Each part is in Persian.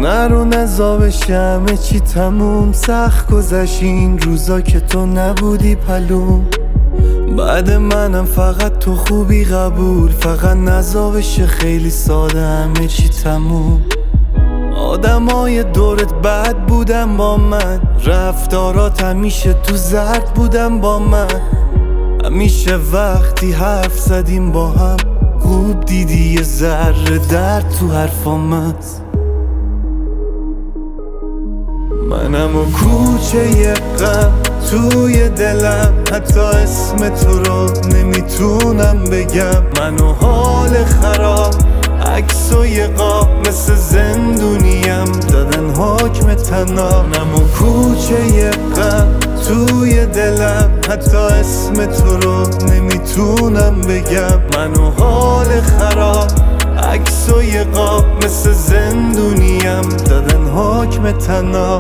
نرو نزا بشه همه چی تموم. سخت گذشت این روزا که تو نبودی پلوم. بعد منم فقط تو خوبی قبول. فقط نزا بشه خیلی ساده همه چی تموم. آدمای دورت بد بودن با من، رفتارات همیشه تو زرد بودن با من. همیشه وقتی حرف زدیم با هم خوب دیدی یه ذره درد تو حرفامت. منم و کوچه غم توی دلم، حتی اسم تو رو نمیتونم بگم. من و حال خراب عکس و یه قاب مثل زندونیم دادن حکم طناب. منم و کوچه غم توی دلم، حتی اسم تو رو نمیتونم بگم. من و حال خراب عکس و یه قاب مثل زندونیم دادن حکم طناب.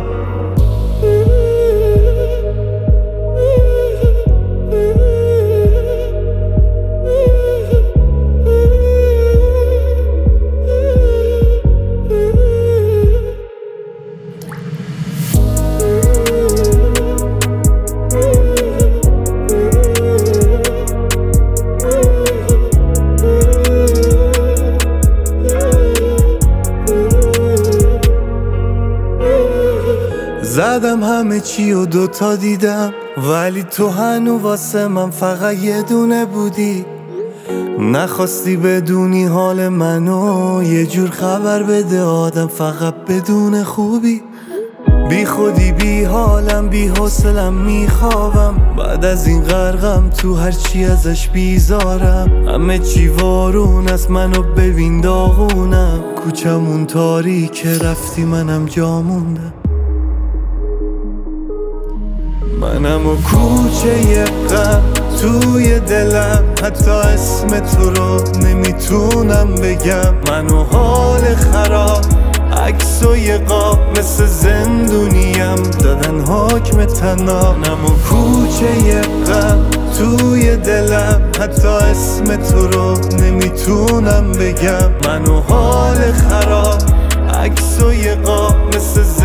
زدم همه چی و دوتا دیدم، ولی تو هنو واسه من فقط یه دونه بودی. نخواستی بدونی حال منو، یه جور خبر بده آدم فقط بدون خوبی. بی خودی بی حالم بی حوصلم میخوابم، بعد از این غرقم تو هرچی ازش بیزارم. همه چی وارون است منو ببین داغونم، کوچمون تاریکه رفتی منم جا موندم. منم و کوچه غم توی دلم، حتی اسم تو رو نمیتونم بگم. من و حال خراب عکس و یه قاب مثل زندونیم دادن حکم طناب. منم و کوچه غم توی دلم، حتی اسم تو رو نمیتونم بگم. من و حال خراب عکس و یه قاب مثل